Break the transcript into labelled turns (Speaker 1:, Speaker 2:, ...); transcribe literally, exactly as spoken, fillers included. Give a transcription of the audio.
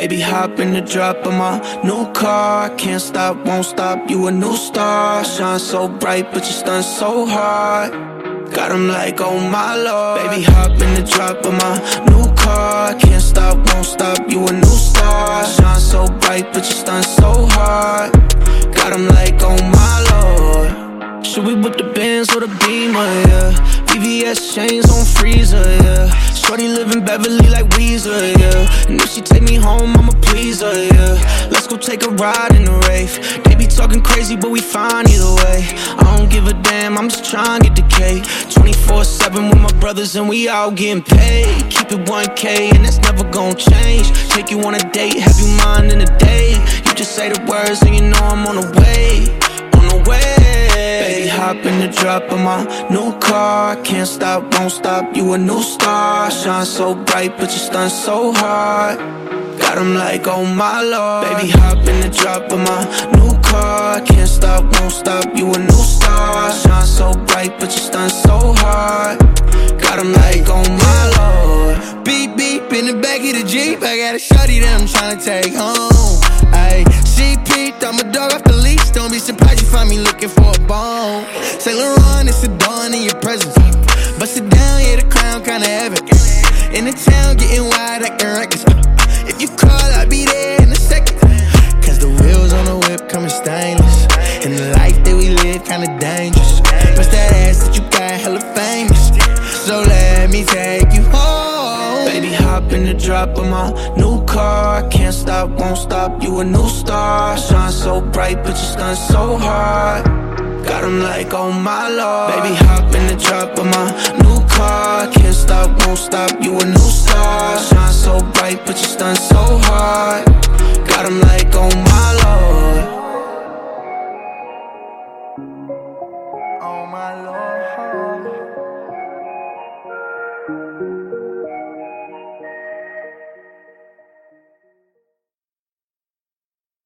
Speaker 1: Baby, hop in the drop of my new car. Can't stop, won't stop, you a new star. Shine so bright, but you stun so hard. Got 'em like, oh my lord. Baby, hop in the drop of my new car. Can't stop, won't stop, you a new star. Shine so bright, but you stun so hard. Got 'em like, oh my lord. Should we whip the Benz or the Beamer, yeah? V V S chains on freezer, yeah. Shorty live in Beverly like Weezer, yeah. And if she take me home, I'ma please her, yeah. Let's go take a ride in the rave. They be talking crazy, but we fine either way. I don't give a damn, I'm just trying to get the K. twenty-four seven with my brothers and we all getting paid. Keep it one K and that's never gonna change. Take you on a date, have you mine in a day. You just say the words and you know I'm on the way. On the way. Baby, hop in the drop of my new car. Can't stop, won't stop, you a new star. Shine so bright, but you stun so hard. Got 'em like, oh my lord. Baby, hop in the drop of my new car. Can't stop, won't stop, you a new star. Shine so bright, but you stun so hard. Got 'em like, oh my lord.
Speaker 2: Beep, beep, in the back of the Jeep. I got a shorty that I'm tryna take home. Ayy, she peeped, I'm a dog off the leash. Don't be surprised you find me looking for a bone. Saint Laurent, it's a dawn in your presence. Bust it down, yeah, the crown kinda heavy. In the town, getting wide, acting reckless. If you call, I'll be there in a second. Cause the wheels on the whip coming stainless. And the life that we live kinda dangerous. Bust that ass that you got hella famous. So let me take you home.
Speaker 1: Baby, hop in the drop of my new car. Can't stop, won't stop, you a new star. Shine so bright, but you stun so hard. Got 'em like, oh my lord. Baby, hop in the drop of my new car. Can't stop, won't stop, you a new star. Shine so bright, but you stun so hard. Got 'em like, oh my lord.
Speaker 2: Oh my lord.